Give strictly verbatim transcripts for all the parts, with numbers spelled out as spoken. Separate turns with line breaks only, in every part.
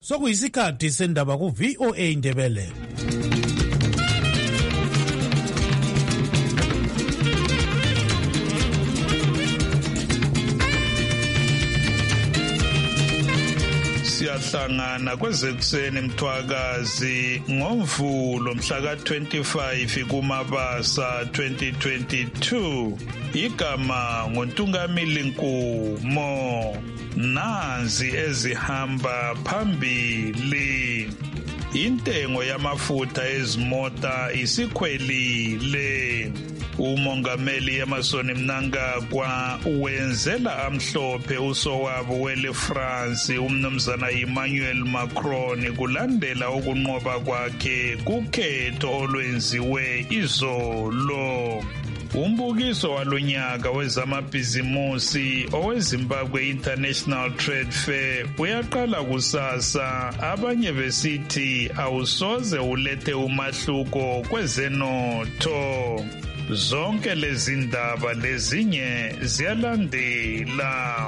Sokuyisikhathi sendaba ku V O A Indebele.
Siyahlangana kwezekuseni Mthwakazi ngoMvulo mhla ka twenty-five kuMabasa twenty twenty-two. Igama ngoNtungamili Nkumo. Nazi ezihamba phambili. Intengo yamafutha ezimota isikhwelile. Umongameli Emmerson Mnangagwa wenzela amhlophe usowabo wele France umnumzana Emmanuel Macron kulandela ukunqoba kwakhe kukhetho olwenziwe izolo. Umbukiso walonyaka wezamabhizimusi oweZimbabwe International Trade Fair uyaqala kusasa, abanye besithi awusoze ulethe umahluko kwezenotho. Zonke lezi ndaba lezinye ziyalandela.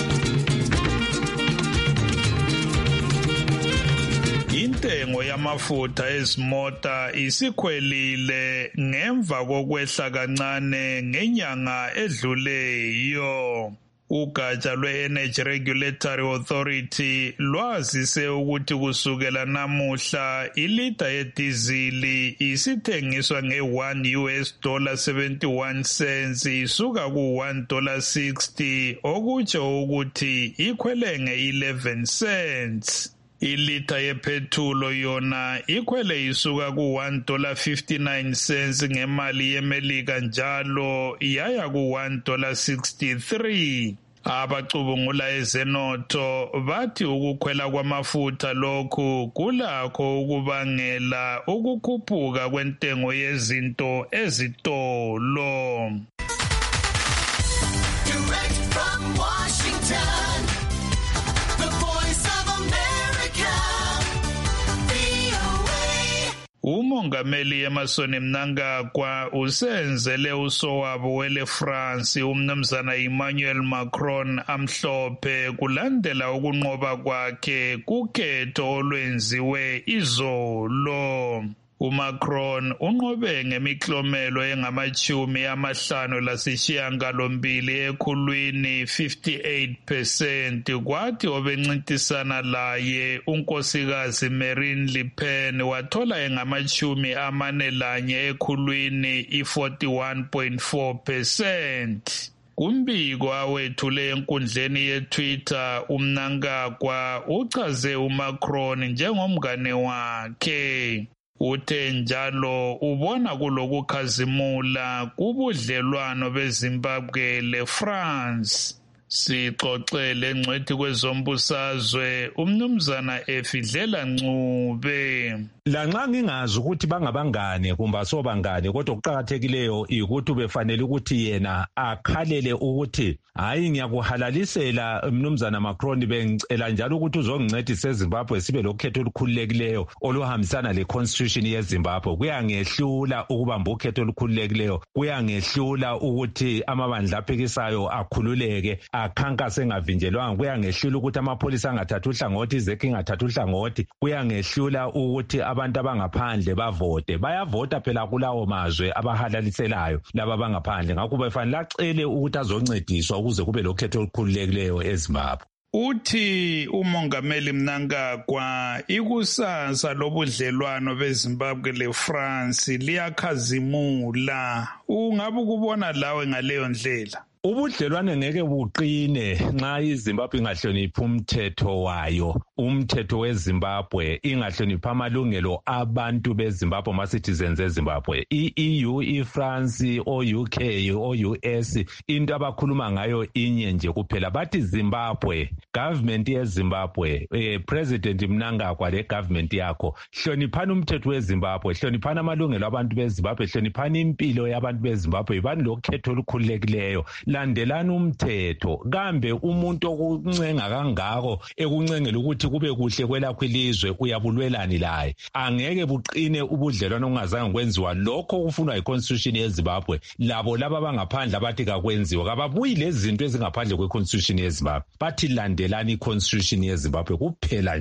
Intengo yamafutha ezimota isikhwelile ngemva kokwehla kancane ngenyanga edluleyo. Ugatsha lwe-Energy Regulatory Authority lwazise ukuthi kusukela namuhla ilita yedizili isithengiswa nge-one U S dollar seventy-one cents isuka ku-one dollar sixty, okutsho ukuthi ikhwele nge-eleven cents. Ilita yephethulo yona ikhwele isuka ku-one dollar fifty-nine cents ngemali yeMelika njalo yaya ku-one dollar sixty-three. Abacubungula ezenotho bathi ukukhwela kwamafutha lokhu kulakho ukubangela ukukhuphuka kwentengo yezinto ezitolo. Direct from Washington, the voice of America, V O A. Umongameli Emmerson Mnangagwa usenzele usowabo wele France umnumzana Emmanuel Macron amhlophe kulandela ukunqoba kwakhe kukhetho olwenziwe izolo. uMacron unqobe ngemiklomelo engamachumi amahlanu lasishiyangalombili ekhulwini fifty-eight percent, kwathi obencintisana laye unkosikazi Marine Le Pen wathola engamachumi amane lanye ekhulwini i-forty-one point four percent. Kumbiko awethule enkundleni yeTwitter, uMnangagwa uchaze uMacron njengomngane wakhe. Uthe njalo ubona kulokukhazimula kubudlelwano beZimbabwe leFrance. Sixoxele ngcwethi kwezombusazwe umnumzana Efidlela Ncube.
Lanxa ngingazi ukuthi bangabangane kumbe asobangane, kodwa okuqhakathekileyo ukuthi befanele ukuthi yena akhalele ukuthi hayi ngiyakuhalalisela umnumzana Macron, bengicela njalo ukuthi uzongincedisa eZimbabwe sibe lokhetho olukhululekileyo oluhambisana leconstitution yeZimbabwe. Kuyangehlula ukubamba ukhetho olukhululekileyo, kuyangehlula ukuthi amabandla aphikisayo akhululeke akhankase engavinjelwanga, kuyangehlula ukuthi amapholisa angathatha uhlangothi, izekhe ingathatha uhlangothi, kuyangehlula ukuthi abantu abangaphandle bavote. Bayavota phela kulawo mazwe abahalaliselayo laba abangaphandle, ngakho befanele acele ukuthi azoncediswa ukuze kube lokhetho olukhululekileyo eZimbabwe.
Uthi umongameli Mnangagwa ikusasa lobudlelwano beZimbabwe leFrance liyakhazimula. Ungabe ukubona lawe ngaleyo ndlela?
Ubudlelwane ngeke buqine nxa iZimbabwe ingahloniphi umthetho wayo, umthetho weZimbabwe, ingahloniphi amalungelo abantu beZimbabwe, ama-citizens eZimbabwe. I-E U, iFrance, o-U K, o-U S, into abakhuluma ngayo inye nje kuphela. Bathi Zimbabwe, government yeZimbabwe, eh, President Mnangagwa le government yakho, hloniphani umthetho weZimbabwe, hloniphani amalungelo abantu beZimbabwe, hloniphani impilo yabantu beZimbabwe, bani lokhetho olukhululekileyo. Landelani umthetho. Kambe umuntu okuncenga kangako ekuncengela ukuthi kube kuhle kwelakho ilizwe uyabulwelani laye? Angeke buqine ubudlelwano ongazange kwenziwa lokho kufunwa yiconstitution yeZimbabwe. Labo laba bangaphandle abathi kakwenziwa kababuyi lezi zinto ezingaphandle kweconstitution yeZimbabwe. Bathi landelani iconstitution yeZimbabwe kuphela nje.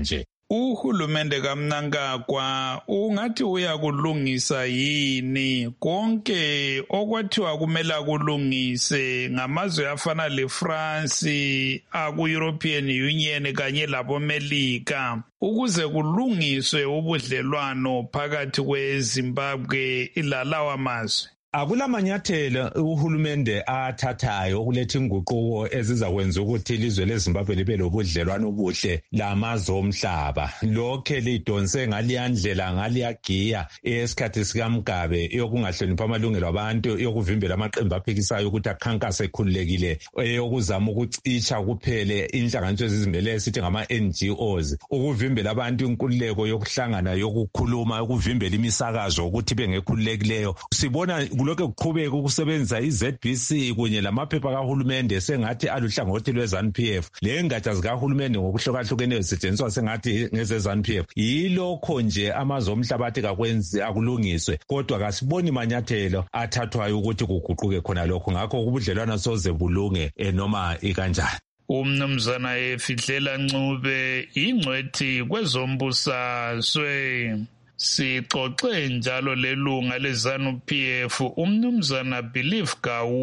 uhulumende kaMnangagwa ungathi uyakulungisa yini konke okwathiwa kumele kulungise ngamazwe afana leFrance, aku-European Union kanye laboMelika ukuze kulungiswe ubudlelwano phakathi kweZimbabwe lalawa mazwe?
Akulamanyathelo uhulumende athathayo ukuletha inguquko ezizakwenza ukuthi ilizwe leZimbabwe libe lobudlelwano obuhle lamazwe omhlaba. Lokhe lidonse ngaliyandlela ngaliyagiya esikhathi sikaMgabe yokungahloniphi amalungelo abantu, yokuvimbela amaqembu aphikisayo ukuthi akhankase ekhululekile, yokuzama ukucitsha kuphele inhlanganiso ezizimele esithi ngama-N G Os, ukuvimbela abantu inkululeko yokuhlangana, yokukhuluma, yokuvimbela imisakazo ukuthi bengekhululekileyo. Sibona kulokho kuqhubeka ukusebenzisa i-Z B C kunye lamaphepha kahulumende sengathi aluhlangothi lwe-ZANU P F. Le ngatsha zikahulumende ngokuhlukahlukeneyo zisetshenziswa sengathi ngeze-ZANU P F. Yilokho nje amazwe omhlaba athi kakwenzi akulungiswe, kodwa kasiboni manyathelo athathwayo ukuthi kuguquke khona lokho. Ngakho ubudlelwano soze bulunge noma ikanjani.
Umnumzana Efihlela Ncube, ingcwethi kwezombusazwe. Sixoxe njalo lelunga leZANU P F umnumzana Believe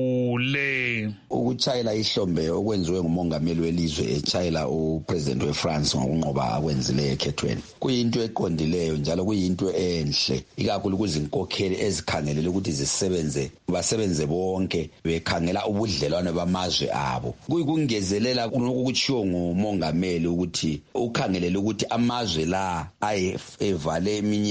Gawule.
Ukutshayela ihlombe okwenziwe ngumongameli welizwe etshayela upresident weFrance ngokunqoba akwenzile ekhethweni kuyinto eqondileyo njalo kuyinto enhle, ikakhulu kuzinkokheli ezikhangelele ukuthi zisebenze basebenze bonke bekhangela ubudlelwano bamazwe abo. Kuyikungezelela ukukutshiwo ngumongameli ukuthi ukhangelele ukuthi amazwe la ayevale eminyango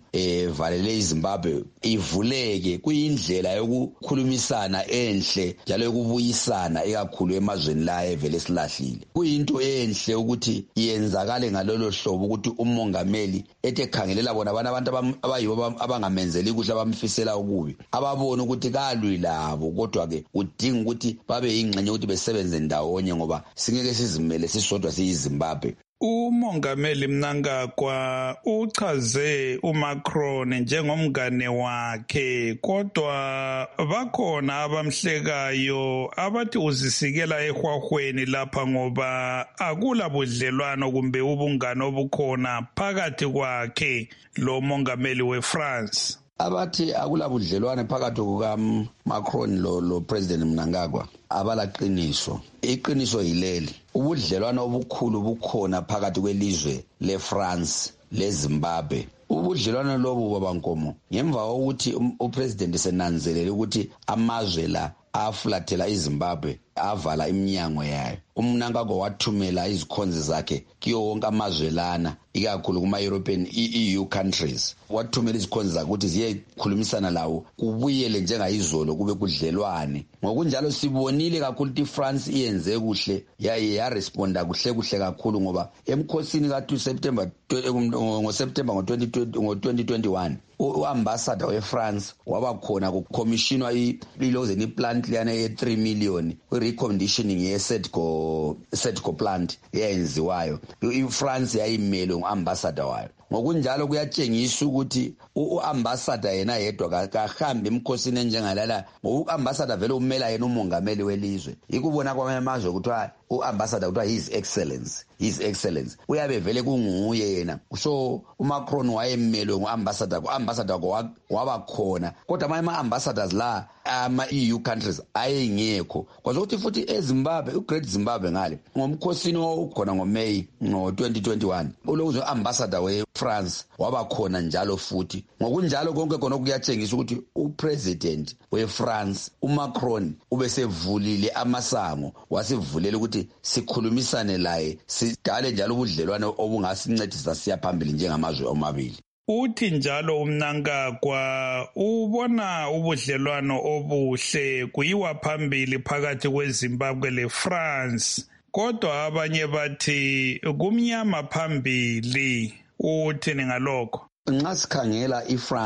evalele iZimbabwe ivuleke, kuyindlela yokukhulumisana enhle njalo yokubuyisana ekakhulu emazweni la evele silahlile. Kuyinto enhle ukuthi yenzakale ngalolo hlobo ukuthi umongameli ethe khangelela bona abantu abayibo abangamenzeli kuhle abamfisela ukubi, ababona ukuthi kalwi labo, kodwa ke udinga ukuthi babe yingxenye ukuthi besebenze ndawonye ngoba singeke sizimele sisodwa siyiZimbabwe.
Umongameli Mnangagwa uchaze uMacron njengomngane wakhe, kodwa bakhona abamhlekayo abathi uzisikela ehwahweni lapha ngoba akula budlelwano kumbe ubungane obukhona phakathi kwakhe lo mongameli weFrance.
Abathi akula budlelwane phakathi kukaMacron lo lo President Mnangagwa abalaqiniso. Iqiniso yileli, ubudlelwano obukhulu bukhona phakathi kwelizwe leFrance leZimbabwe. Ubudlelwano lobu babankomo ngemva kokuthi upresident senanzelele ukuthi amazwe la afulathela iZimbabwe avala iminyango yayo. UMnangagwa wathumela izikhonzi zakhe kiyo wonke amazwe lana, ikakhulu kuma-European E U countries. Wathumela izikhonzi zakhe ukuthi ziyekhulumisana lawo kubuyele njengayizolo kube kudlelwane. Ngokunjalo sibonile kakhulu ukuthi iFrance iyenze kuhle, yaye yaresponda kuhle kuhle kakhulu ngoba emkhosini ka-two September ngoSeptember ngo-twenty twenty-one u-ambassador weFrance wabakhona kucommissionwa ilozeni iplant liyana ye-three million kwi-reconditioning ye-Sedco Sedco plant eyenziwayo. iFrance yayimele ngu-ambassador wayo. Ngokunjalo kuyatshengisa ukuthi u-ambassador yena yedwa kahambe emkhosini enjengalala, ngoku-ambassador vele umela yena umongameli welizwe. Ikubona kwamanye amazwe kuthiwa u-ambassador kuthiwa his excellence, his excellence uyabe vele kunguye yena. So uMacron wayemelwe ngu-ambassador, ku-ambassador wabakhona, kodwa amanye ama-ambassadors la ama-E U countries ayengekho. Kwazokuthi futhi eZimbabwe, uGreat Zimbabwe ngale ngomkhosini okhona ngoMay ngo-twenty twenty-one ulokuze u-ambassador weFrance wabakhona njalo futhi. Ngokunjalo konke khona kuyatshengisa ukuthi upresident weFrance uMacron ubesevulile amasango, wasivulela ukuthi sikhulumisane laye sidale njalo ubudlelwane obungasincedisa siya phambili njengamazwe omabili.
Uthi njalo uMnangagwa ubona ubudlelwano obuhle kuyiwa phambili phakathi kweZimbabwe leFrance, kodwa abanye bathi kumnyama phambili. Uthini ngalokho?
Nxa sikhangela iFrance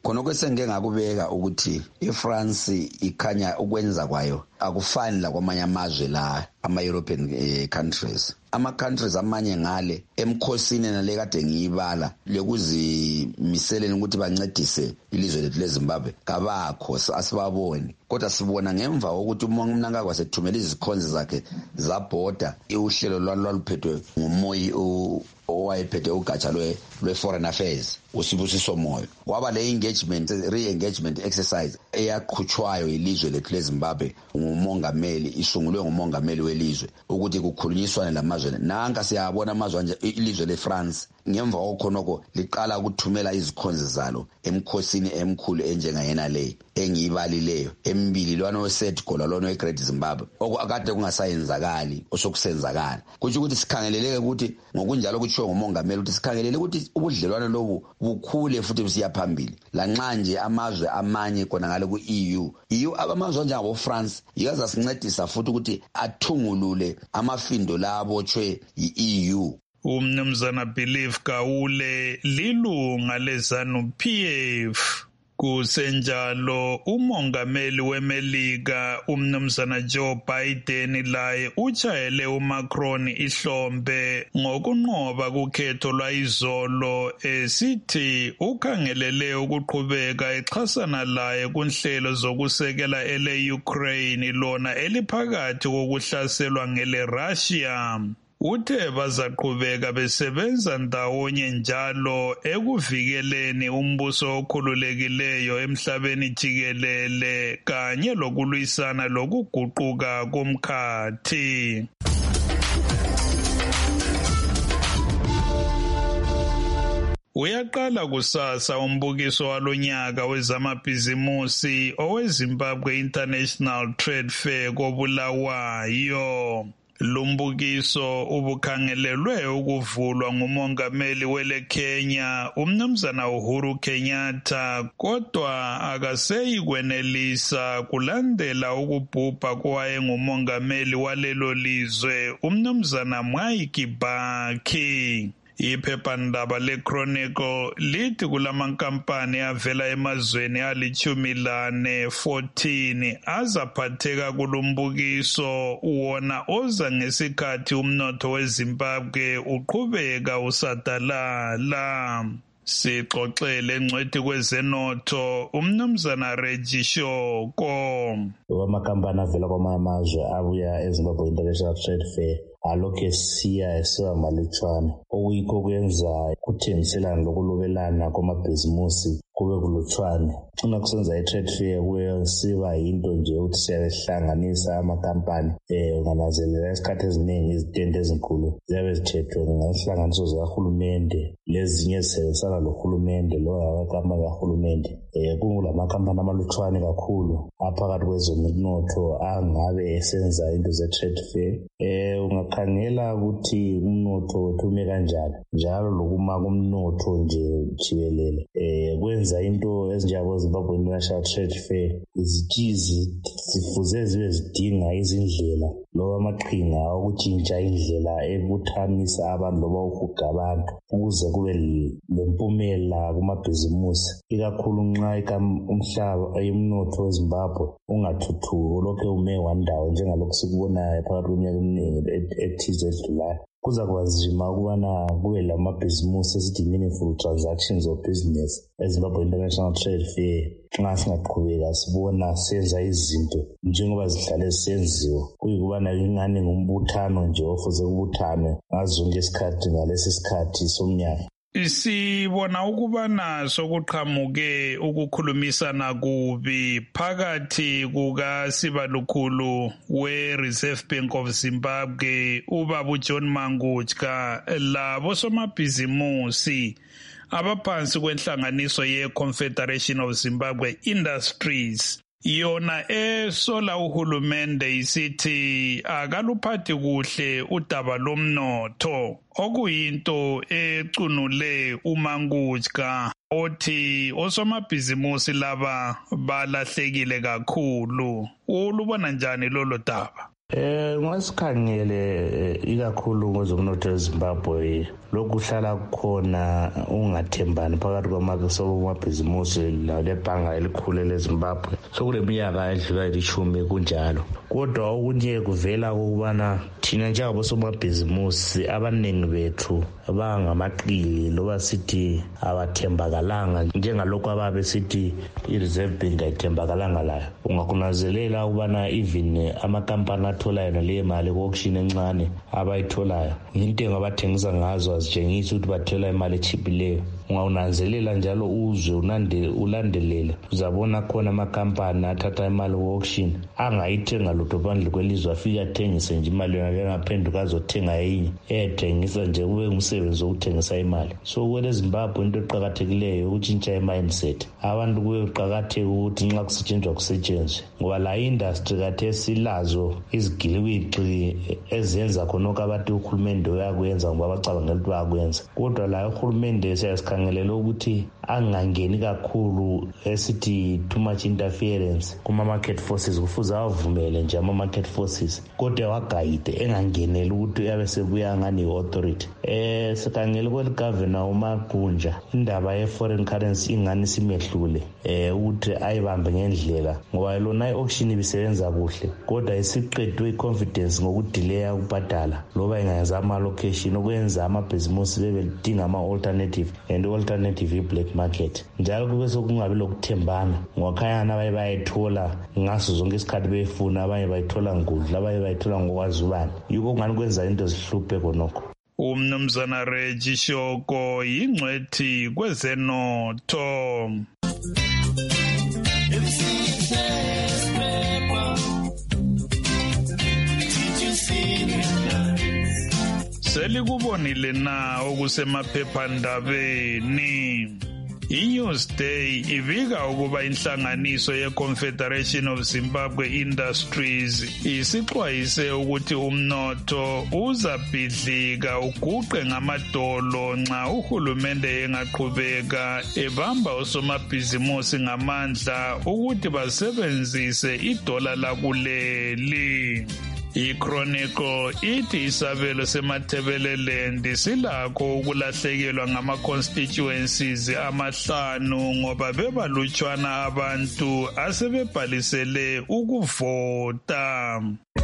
khona kwesengeke ngakubeka ukuthi iFrance ikhanya ukwenza kwayo akufani la kwamanye amazwe la ama-European eh, countries. Ama-countries amanye ngale emkhosini nale kade ngiyibala lekuzimiseleni ukuthi bancedise ilizwe lethu leZimbabwe kabakho asibaboni, kodwa sibona ngemva kokuthi uMnangagwa sethumela izikhonzi zakhe zabhoda uhlelo lwaluphethwe ngumoyi owayephethe ugatsha lwe-foreign affairs uSibusiso Moyo. Kwaba le engagement re-engagement exercise eyaqhutshwayo ilizwe lethu leZimbabwe ngumongameli, isungulwe ngumongameli welizwe ukuthi kukhulunyiswane lamazwe. Nanka siyabona amazwe anje ilizwe leFrance ngemva kokhonoko liqala ukuthumela izikhonzi zalo emkhosini emkhulu enjengayena le engiyibalileyo embili lwana weSet Gola lona weGreat Zimbabwe okade kungasayenzakali osokusenzakala. Kuthi ukuthi sikhangeleleke ukuthi ngokunjalo kutshiwo ngumongameli ukuthi sikhangelele ukuthi ubudlelwano lobu bukhule futhi busiya phambili lanxa nje amazwe amanye khona ngale ku-E U E U abamazwe njengabo France yaza sincedisa futhi ukuthi athungulule amafindo la abotshwe yi-E U.
Umnumzana Believe Gawule lilunga leZanu P F. Kusenjalo umongameli weMelika umnumzana Joe Biden laye utshayele uMacron ihlombe ngokunqoba kukhetho lwayizolo esithi ukhangelele ukuqhubeka exhasana laye kunhlelo zokusekela ele Ukraine lona eliphakathi kokuhlaselwa ngele Russia. Uthe bazaqhubeka besebenza ndawonye njalo ekuvikeleni umbuso okhululekileyo emhlabeni jikelele kanye lokulwisana lokuguquka komkhathi. Uyaqala kusasa umbukiso walonyaka wezamabhizimusi oweZimbabwe International Trade Fair koBulawayo. Lumbukiso ubukhangelelwe ukuvulwa ngumongameli wele Kenya umnumzana Uhuru Kenyatta, kodwa akaseyi kwenelisa kulandela ukubhubha kwaye ngumongameli walelo lizwe umnumzana Mwai Kibaki. Iphephandaba leChronicle lithi kulamankampani avela emazweni alichumi lane fourteen azaphatheka kulumbukiso wona oza ngesikhathi umnotho weZimbabwe uqhubeka usadalala. Sixoxele ngcwethi kwezenotho umnumzana Reggie Shoko.
Amakhampani avela kwamanye amazwe abuya eZimbabwe International Trade Fair alokhe siya esiba malutshwana okuyikho kuyenza kuthengiselana lokulobelana kwamabhizimusi kube kulutshwane. Xina kusenza i-trade fair kuyasiba yinto nje ukuthi siyahlanganisa amakampani eh nganazelela isikhathi eziningi izitende ezinkulu ziyabe zithethwe ngahlanganiso zikahulumende lezinye zisebenzisana lohulumende lo amakampani kahulumende eh kungulamakhambani amalutshwane kakhulu aphakathi kwezomnotho angabe esenza into ze-trade fair. Eh ungakhangela ukuthi umnotho wethu ume kanjani njalo lokuma kumnotho nje jikelele eh kwenza into ezinjabo Zimbabwe International Trade Fair izijizi sifuze zibe zidinga izindlela loba amaqhinga okutshintsha indlela ebuthanisa abantu loba ukuga abantu ukuze kube lempumela kumabhizimusi ikakhulu nxa umhlaba ayimnotho weZimbabwe ungathuthuki lokho ume wandawo njengalokho sikubonayo phakathi kweminyaka eminingi ethize edlulayo. Kuza kwanzima ukubana kube lamabhizimusi esithi meaningful transactions of business eZimbabwe International Trade Fair nxa singaqhubeka sibona senza izinto njengoba zihlale zisenziwa kuyikubana ingane ngumbuthano nje ofuze ubuthane ngazonke isikhathi ngalesi sikhathi somnyaka.
Sibona ukubana sokuqhamuke ukukhulumisana kubi phakathi kukaSibalukhulu we-Reserve Bank of Zimbabwe ubaba John Mangutska labo somabhizimusi abaphansi kwenhlanganiso ye-Confederation of Zimbabwe Industries. Yona esola uhulumende isithi akaluphathi kuhle udaba lomnotho okuyinto ecunule uMangutska othi osomabhizimusi laba balahlekile kakhulu. Ulubona njani lolo daba?
Eh ngasikhangele ikakhulu ngezomnotho eZimbabwe lokhu hlala kukhona ungathembani phakathi kwamabhizimusi lebhanga elikhulu leZimbabwe sokuleminyaka edlula elishumi kunjalo kodwa okunye kuvela ukubana thina njengabosomabhizimusi abaningi bethu bangamaqili loba sithi abathembakalanga njengalokho ababe sithi iReserve Bank ayithembakalanga layo ungakunazelela ukubana even amakampani athola yona le mali ku-auction encane abayitholayo intengo abathengisa ngazo azitshengisa ukuthi bathola imali echipileyo ungawunanzelela njalo uzwe unande ulandelele uzabona khona amakampani athatha imali ku-auction angayithenga lutho phandle kwelizwe afike athengise nje imali yona lengaphenduka azothenga enye ethengisa nje kube umsebenzi wokuthengisa imali so kwele Zimbabwe into eqhakathekileyo ukutshintsha i-mindset abantu kuyoqhakatheka ukuthi nxa kusetshenzwa kusetshenzwe ngoba la industry kathe silazo izigiliwici ezenza khonokho abantu uhulumende uyakwenza ngoba bacabangela ukuthi bayakwenza kodwa la uhulumende siyasikhangela ukuthi angangeni kakhulu esithi too much interference kuma market forces kufuza avumele nje ama market forces kodwa wagayide engangeneli ukuthi uyabe sebuya ngani authority eh sikhangela kweli governor uMagunja indaba ye foreign currency ingani simehlule eh ukuthi ayibambe ngendlela ngoba lona i-auction ibisebenza kuhle kodwa isiqedwe i-confidence ngokudelay ukubhadala loba ingayenza ama allocation okwenza amabhizimusi bebedinga ama alternative and alternative i-black market njalo kube sokungabi lokuthembana ngokhayana abaye bayithola ngaso zonke isikhathi befuna abanye bayithola ngudla abanye bayithola ngokwazi ubani yiko ngani kwenza into zihluphe konokho.
Umnumzana Reggie Shoko yingcwethi kwezenotho. Selikubonile na okusemaphephandabeni. I-Newsday ivika ukuba inhlanganiso ye-Confederation of Zimbabwe Industries isixwayise ukuthi umnotho uzabhidlika uguqe ngamadolo nxa uhulumende engaqhubeka ebamba osomabhizimusi ngamandla ukuthi basebenzise idola lakuleli. I-Chronicle ithi isabelo seMathebeleland silakho ukulahlekelwa ngama-constituencies amahlanu ngoba bebalutshwana abantu asebebhalisele ukuvota.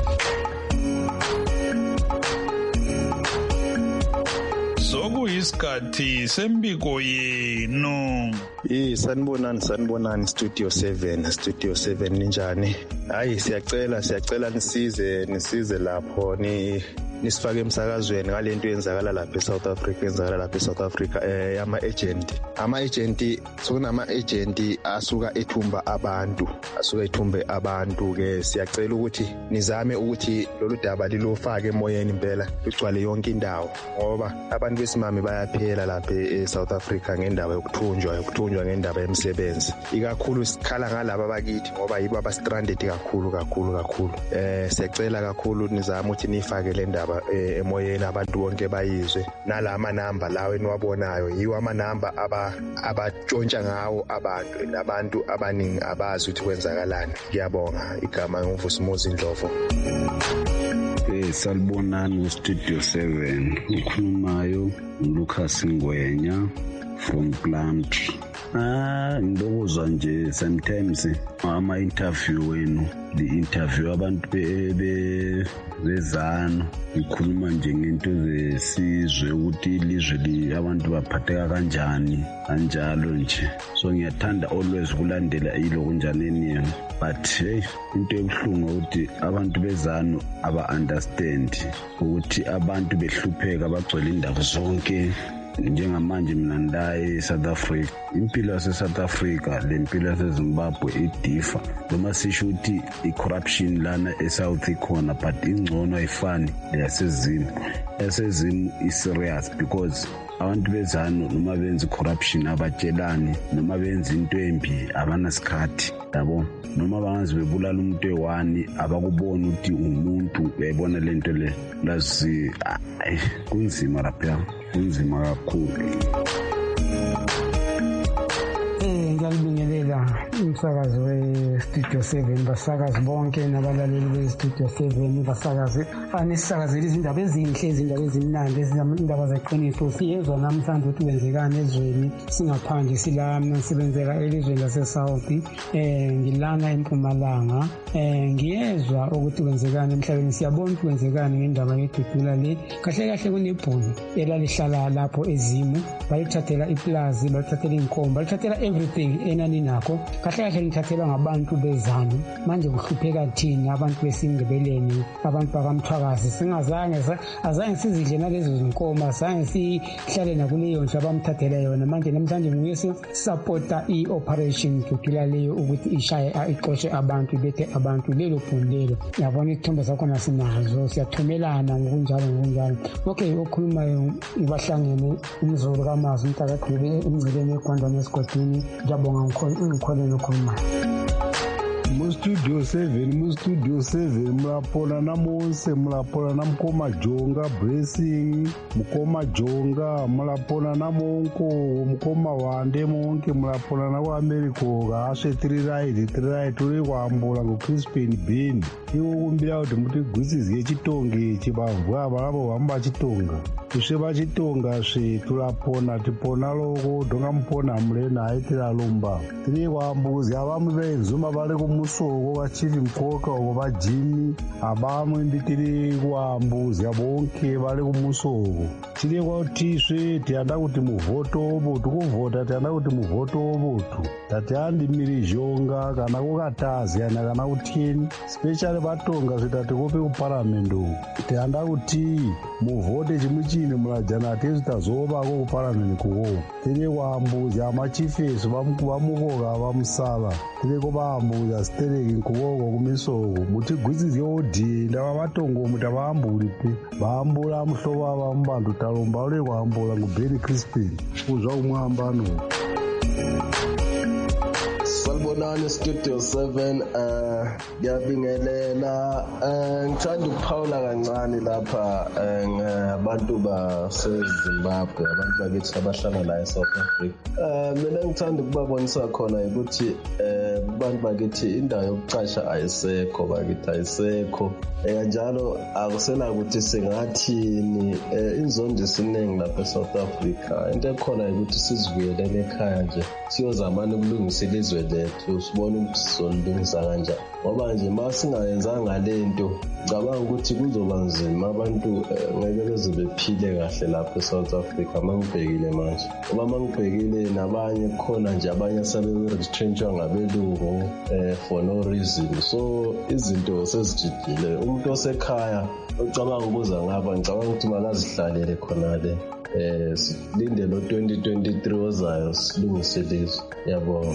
Sokuyisikhathi sembiko yenu.
Eh sanibonani sanibonani Studio seven Studio seven ninjani? Hayi siyacela siyacela nisize nisize lapho ni nisifake emsakazweni ngalento yenzakala lapha eSouth Africa yenzakala lapha eSouth Africa eh ama agent ama agent sokunama agent asuka ethumba abantu asuka ethumbe abantu ke siyacela ukuthi nizame ukuthi lolu daba lilofake emoyeni impela ligcwale yonke indawo ngoba abantu besimami bayaphela lapha eSouth Africa ngendaba yokuthunjwa yokuthunjwa ngendaba yemisebenzi ikakhulu sikhala ngalabo abakithi ngoba yibo aba stranded kakhulu kakhulu kakhulu eh siyacela kakhulu nizame ukuthi nifake le ndaba emoyeni abantu bonke bayizwe nalama namba lawe niwabonayo yiwo ama namba aba abatshontsha ngawo abantu nabantu abaningi abazi ukuthi kwenzakalani. Ngiyabonga igama nguVusumuzi Ndlovu.
Eh salibonani Studio seven ukhulumayo uLucas Ngwenya from Plant. Ah ngibuzwa nje sometimes ama interview wenu the interview abantu be bezana ikhuluma nje ngento zesizwe ukuthi ilizwe li abantu baphatheka kanjani kanjalo nje so ngiyathanda always kulandela ilo kunjaneni yena but hey into ebuhlungu ukuthi abantu bezana aba understand ukuthi abantu behlupheka bagcwele indawo zonke njengamanje mina ndaye eSouth Africa impilo yaseSouth Africa lempilo yaseZimbabwe idifa noma sisho ukuthi icorruption lana eSouth ikhona but ingcono ayifani yaseZimu yaseZimu is serious because abantu bezano noma benza corruption abatshelani noma benza into embi abanasikhathi yabo noma bangazi bebulala umuntu ewani abakubona ukuthi umuntu uyayibona lento le lazi kunzima lapha kunzima kakhulu.
Eh ngiyalibingelela umsakazi we-Studio seven, basakazi bonke nabalaleli be-Studio seven, basakazi anisakazela izindaba ezinhle, izindaba ezimnandi, izindaba zeqiniso. Siyezwa namhlanje ukuthi kwenzekani ezweni singaphandle, silana sibenzela elizweni lase-South, eh ngilana eMpumalanga, eh ngiyezwa ukuthi kwenzekani emhlabeni. Siyabona ukuthi kwenzekani ngendaba yedudula le. Kahle kahle kunebhunu elalihlala lapho ezimu, bayithathela iplazi, bayithathela inkomba, bayithathela everything enani nakho. Kahle kahle ngithathelwa ngabantu bezanu. Manje kuhlupheka thini abantu besindebeleni, abantu bakamthwakazi. Singazange azange sizidle nalezo zinkomo, azange sihlale nakuleyo nje abamthathela yona. Manje namhlanje nguye supporta i-operation dudula leyo ukuthi ishaye ixoshe abantu, bethe abantu lelo phundelo. Yabona isithombe sakho nasinazo, siyathumelana ngokunjalo ngokunjalo. Okay, okhulumayo ibahlangene umzulu kaMazi umntakaGqibe emngceleni eGwandwane esigodini. Ngiyabonga ngikholeni okhulumayo.
Mu-Studio seven, mu-Studio seven, mulapola na Mose, mulapola na Mkoma Jonga, Blessing, Mkoma Jonga, mulapola na Monko, Mkoma Wande Monke, mulapola na wa Americo, gashe three ride, three ride, tuli kwambula ngo Crispin Bean. Iwo kumbira kuti muti gwisiziye chitonge chibamvu aba labo wamba chitonga. Kushe chitonga she tulapona tipona loko donga mpona mlena aitira lumba. Tiri kwambuzi abamu benzuma bale kumusoko bachivi mkoka obo bajimi abamu nditiri kwambuzi abonke bale kumusoko. Tiri kwautishwe tianda kuti muvoto obo tukuvota tianda kuti muvoto obo tu. Tati andi miri jonga kana kukatazi kana kana kutini special batonga zvitati kope kuparamendo. Tianda kuti muvote chimuchini mulajana tezi tazoba ko kuparamendo kuwo. Tiri kwambuzi amachifeso bamukoka bamusala. Tiri ko bambuzi asitereki nkukoko kumisoko. Muti gwizizye odinda babatongo mutabambuli pe. Bambula muhlobo abambantu talomba ule kwambula ngubeni Crispin. Uzwa umwambano.
Salbonani Studio seven, uh ngiyabingelela, uh ngithanda ukuphawula kancane lapha ngabantu baseZimbabwe, abantu bakithi abahlala la eSouth Africa. Uh mina ngithanda ukubabonisa khona ukuthi eh abantu bakithi indawo yokucasha ayisekho, bakithi ayisekho. Eh njalo akusela ukuthi singathini, inzondo isiningi lapha eSouth Africa. Into ekhona ukuthi sizivuyelele ekhaya nje, siyozamana ukulungisa ilizwe lethu, sibone ukuthi sizolungisa kanjani. Ngoba nje masingayenzanga lento ngicabanga ukuthi kuzoba nzima, abantu ngeke beze bephile kahle lapha eSouth Africa mangibhekile manje. Ngoba mangibhekile nabanye khona nje abanye seberetrenchwa ngabelungu eh for no reason. So izinto sezijidile, umuntu osekhaya ucabanga ukuza ngapha ngicabanga ukuthi makazihlalele khona le. Eh silinde lo twenty twenty-three ozayo silungise lizwe. Yabonga.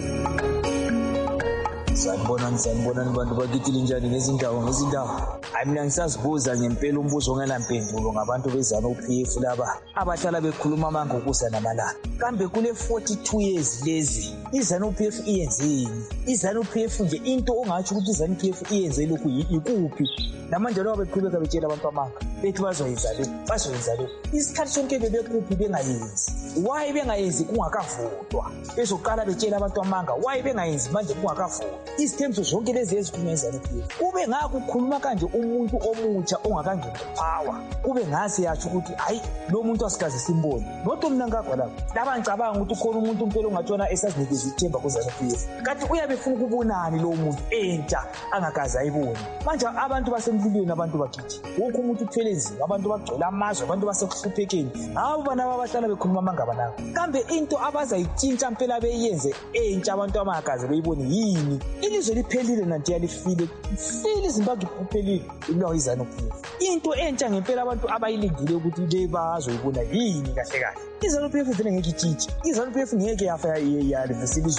Sanibonani sanibonani bantu bakithi linjani ngezindawo ngezindawo. Hayi mina ngisazibuza ngempela umbuzo ongelampendulo ngabantu beZanu-P F laba abahlala bekhuluma amanga ukusa namalanga. Kambe kule forty-two years lezi iZanu-P F iyenzeni? iZanu-P F nje into ongathi ukuthi iZanu-P F iyenze lokhu ikuphi? Namanje lo beqhubeka betshela abantu amanga bethi bazoyenza lokhu bazoyenza lokhu. Isikhathi sonke bebekuphi bengayenzi? Why bengayenzi kungakavotwa? Bezoqala betshela abantu amanga why bengayenzi manje kungakavotwa? Izithembiso zonke lezi ezikhulunywa iZanu-P F kube ngakho ukukhuluma kanje umuntu omutsha ongakangeni power, kube ngase yathi ukuthi hayi lo muntu asikaze simbone nothi Mnangagwa lapho laba ngicabanga ukuthi ukhona umuntu impela ongatshona esazinikeza ithemba kuZanu-P F, kanti uyabefuna ukubonani lo muntu entsha angakaza ayibone. Manje abantu basemlilweni, abantu bakithi wonke umuntu uthwele nzima, abantu bagcola amazwe, abantu basekuhluphekeni, abo bana abahlala bekhuluma amangaba nawo. Kambe into abazayitshintsha impela beyenze entsha abantu abangakaze beyibone yini? Ilizwe liphelile nanti yalifile file iZimbabwe kuphelile ilawo iZanu-P F. Into entsha ngempela abantu abayilindile ukuthi bebazoyibona yini kahle kahle. iZanu-P F vele ngeke itshitshe, iZanu-P F ngeke yafa yalivisa ilizwe.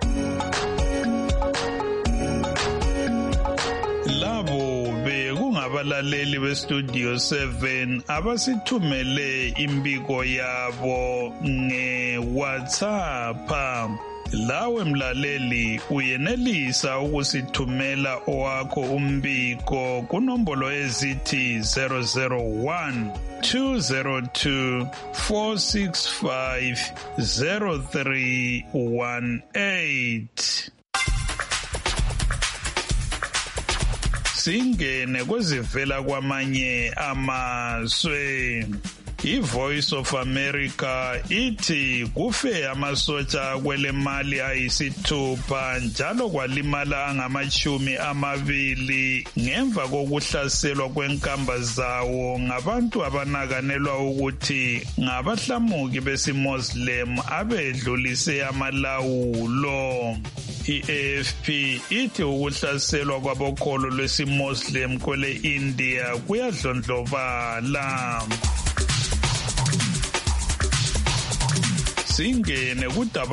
Labo bekungabalaleli beStudio seven abasithumele imbiko yabo nge-WhatsApp. Lawe mlaleli uyenelisa ukusithumela owakho umbiko kunombolo ezithi zero zero one two zero two four six five zero three one eight. Singene kwezivela kwamanye amazwe. I-Voice of America ithi kufe amasotsha kwele mali ayisithupha njalo kwalimala angamashumi amabili ngemva kokuhlaselwa kwenkamba zawo ngabantu abanakanelwa ukuthi ngabahlamuki besiMuslim abedlulise amalawulo. I-A F P ithi ukuhlaselwa kwabokholo lwesiMuslim kwele India kuyadlondlobala. Singene kudaba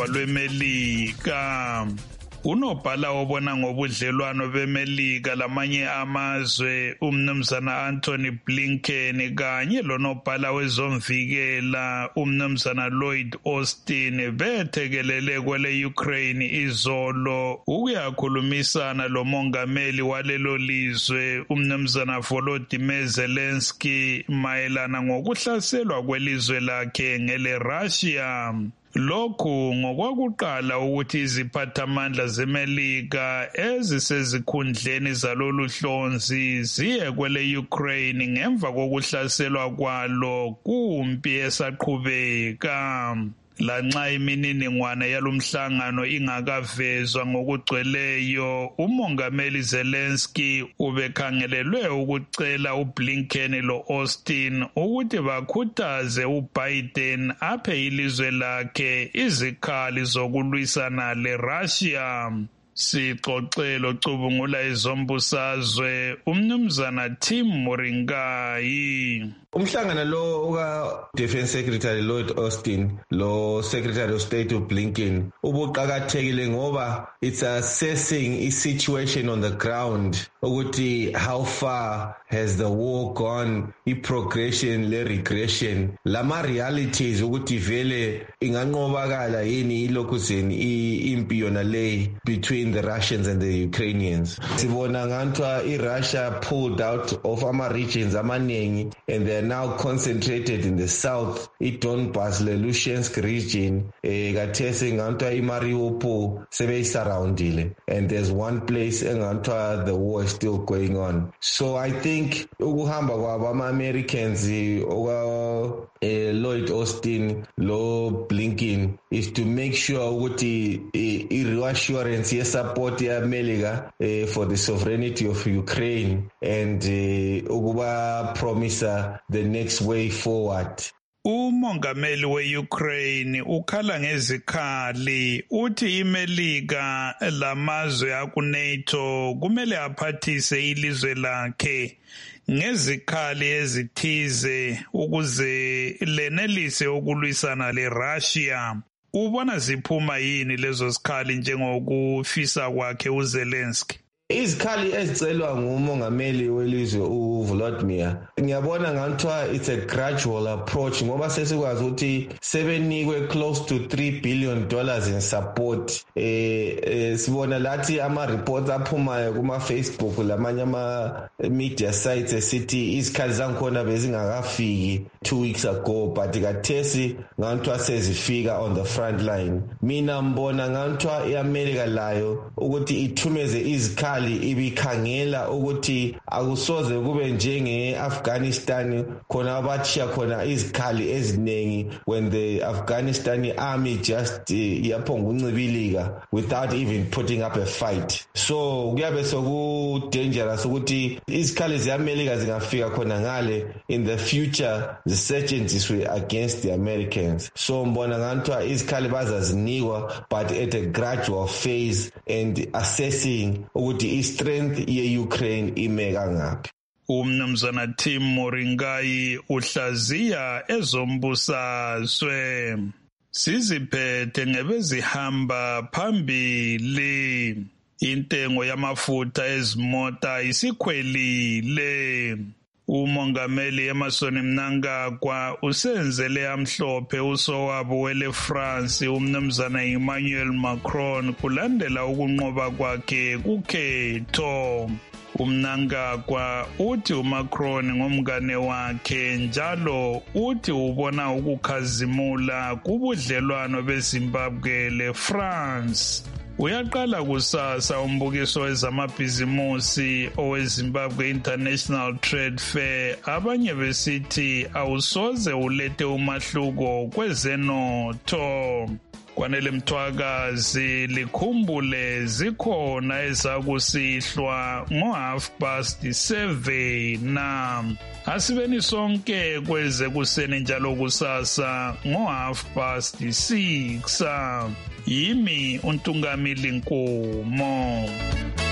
lweMelika. Unobhala obona ngobudlelwano beMelika lamanye amazwe umnumzana Anthony Blinken kanye lonobhala wezomvikela umnumzana Lloyd Austin bethekelele kwele Ukraine izolo ukuyakhulumisana lomongameli walelo lizwe umnumzana Volodymyr Zelensky mayelana ngokuhlaselwa kwelizwe lakhe ngele Russia. Lokhu ngokwakuqala ukuthi iziphathamandla zeMelika ezisezikhundleni zalolu hlonzi ziye kwele Ukraine ngemva kokuhlaselwa kwalo kumpi esaqhubeka. Lanxa imininingwane yalomhlangano ingakavezwa ngokugcweleyo, umongameli Zelensky ubekhangelelwe ukucela uBlinken lo-Austin ukuthi bakhuthaze uBiden aphe ilizwe lakhe izikhali zokulwisana leRussia. Sixoxelo cubungula ezombusazwe umnumzana Tim Moringai.
Umhlangano lo uka Defense Secretary Lloyd Austin lo Secretary of State uBlinken ubuqakathekile ngoba it's assessing a situation on the ground ukuthi how far has the war gone, i progression le regression, lama realities ukuthi vele inganqobakala yini ilokuzeni impi yona le between the Russians and the Ukrainians. Sibona ngantwa iRussia pulled out of ama regions amaningi and they are now concentrated in the south, i-Donbas le Luhansk region, eh kathesi ngantwa iMariupol sebeyisurroundile, and there's one place engantwa the war is still going on. So I think ukuhamba kwabo ama-Americans oka eh, Lloyd Austin lo Blinken is to make sure ukuthi i-reassurance ye-support ye-America eh, for the sovereignty of Ukraine and eh, ukuba promisa the next way forward.
Umongameli we-Ukraine ukhala ngezikhali uthi iMelika lamazwe aku-NATO kumele aphathise ilizwe lakhe ngezikhali ezithize ukuze lenelise ukulwisana leRussia. Ubona ziphuma yini lezo zikhali njengokufisa kwakhe uZelensky?
Izikhali ezicelwa ngumongameli welizwe uVolodymyr ngiyabona nganthiwa it's a gradual approach ngoba sesikwazi ukuthi sebenikwe close to three billion dollars in support. eh, eh sibona lathi ama reports aphumayo kuma Facebook lamanye ama media sites esithi izikhali zangikhona bezingakafiki two weeks ago but kathesi nganthiwa sezifika on the front line. Mina mbona nganthiwa iAmerica layo ukuthi ithumeze izikhali ibikhangela ukuthi akusoze kube njenge Afghanistan khona abatshiya khona izikhali eziningi when the Afghanistan army just uh, yaphonga uncibilika without even putting up a fight. So kuyabe soku dangerous ukuthi izikhali zeAmerica zingafika khona ngale in the future zisetshenziswe against the Americans. So mbona nganthiwa izikhali bazazinikwa but at a gradual phase and assessing ukuthi i-strength ye-Ukraine imeka ngaphi.
Umnumzana Tim Moringai uhlaziya ezombusazwe. Siziphethe ngebezihamba phambili. Intengo yamafutha ezimota isikhwelile. Umongameli Emmerson Mnangagwa usenzele amhlophe usowabo wele France umnumzana Emmanuel Macron kulandela ukunqoba kwakhe kukhetho. Umnangagwa uthi uMacron ngomngane wakhe njalo uthi ubona ukukhazimula kubudlelwano beZimbabwe leFrance. Uyaqala kusasa umbukiso wezamabhizimusi oweZimbabwe International Trade Fair. Abanye besithi awusoze ulethe umahluko kwezenotho. Kwanele Mthwakazi likhumbule zikhona ezakusihlwa ngo half past seven na asibeni sonke kweze kuseni njalo kusasa ngo half past six. Yimi uNtungamili Nkomo.